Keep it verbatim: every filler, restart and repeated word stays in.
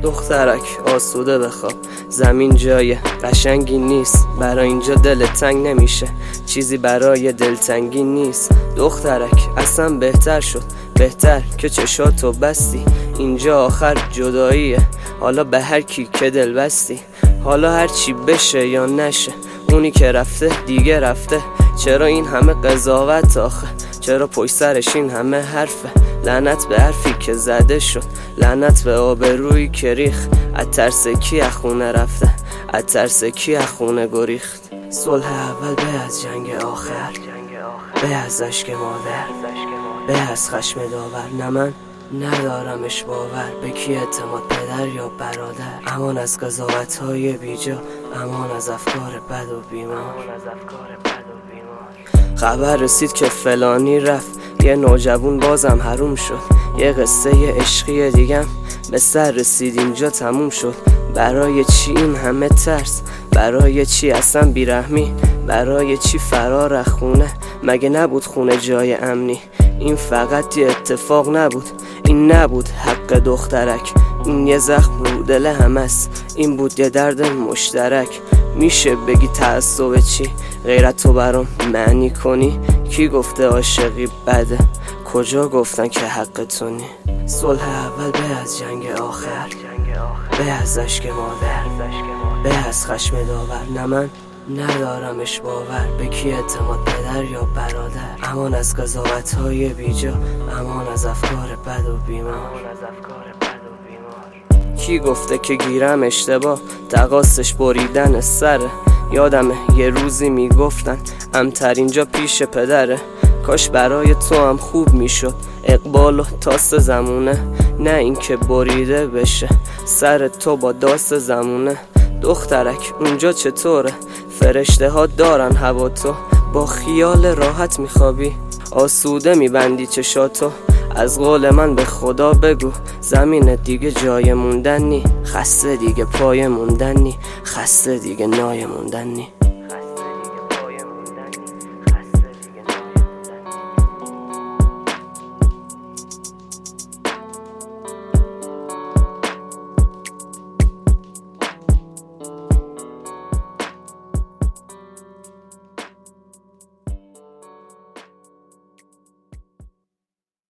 دخترک آسوده بخواب، زمین جای قشنگی نیست، برای اینجا دل تنگ نمیشه، چیزی برای دلتنگی نیست. دخترک اصلا بهتر شد، بهتر که چشاتو بستی، اینجا آخر جداییه، حالا به هر کی که دل بستی. حالا هر چی بشه یا نشه، اونی که رفته دیگه رفته. چرا این همه قضاوت آخه، چرا پشت سرش این همه حرفه؟ لعنت به حرفی که زده شد، لعنت به آبرویی که ریخت. از ترس کی از خونه رفته، از ترس کی از خونه گریخت. صلح اول به از جنگ آخر، به از اشک مادر، به از خشم داور. نه من ندارمش باور، به کی اعتماد، پدر یا برادر؟ امان از قضاوت های بیجا، امان از افکار بد و بیمار. خبر رسید که فلانی رفت، یه نوجوون بازم حروم شد، یه قصه یه عشقی دیگم به سر رسید، اینجا تموم شد. برای چی این همه ترس، برای چی اصلا بیرحمی، برای چی فرار از خونه؟ مگه نبود خونه جای امنی؟ این فقط یه اتفاق نبود، این نبود حق دخترک، این یه زخم رو دل همه است، این بود یه درد مشترک. میشه بگی تعصب چی؟ غیرت تو برام معنی کنی؟ کی گفته عاشقی بده؟ کجا گفتن که حق تو نی؟ صلح اول به از جنگ آخر، به از اشک مادر، به از خشم داور. نه من ندارمش باور، به کی اعتماد، پدر یا برادر؟ امان از قضاوت های بیجا، امان از افکار بد و بیمار. کی گفته که گیرم اشتباه، تقاصش بریدن سره؟ یادمه یه روزی میگفتن امتر اینجا پیش پدره، کاش برای تو هم خوب میشد اقبال و تاس زمونه، نه اینکه بریده بشه سر تو با داس زمونه. دخترک اونجا چطوره؟ فرشته ها دارن هوا، تو با خیال راحت میخوابی، آسوده میبندی چشاتو. از قول من به خدا بگو، زمین دیگه جای موندن نی، خسته دیگه پای موندن نی، خسته دیگه نای موندن نی.